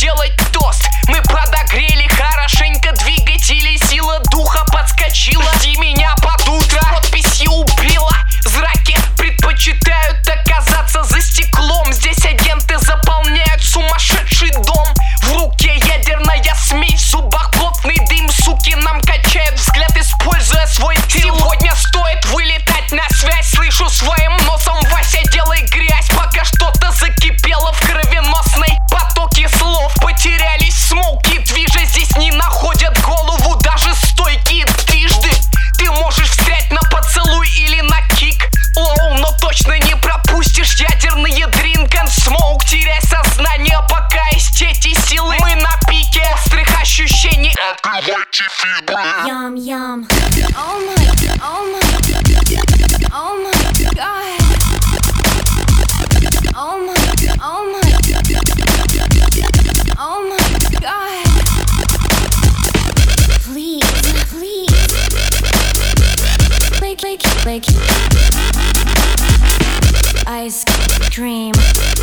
сделать тост. Мы подогрели хорошенько двигатели, сила духа подскочила. Жди меня под утро, подписью убила. Зраки предпочитают оказаться за стеклом. Здесь агенты заполняют сумасшедший дом. В руке ядерная смесь, в зубах плотный дым. Суки нам качают взгляд, используя свой тыл. Сегодня стоит вылетать на связь. Слышу своим носом: Вася, делай грязь. Пока что-то закипело в кровеносной. Потоки слов потерялись в смоуке. Движа здесь не находят голову даже стойкие трижды. Ты можешь встрять на поцелуй или на кик лоу, но точно не пропустишь ядерные дринк энд смоук. Теряй сознание, пока есть эти силы. Мы на пике острых ощущений. Открывайте фибры. Yum. Oh my god. Oh my god. Oh my god. Please. Like ice cream.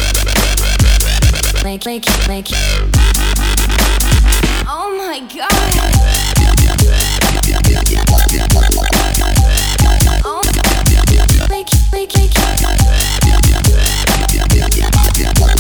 Like. Oh my god. Oh, like.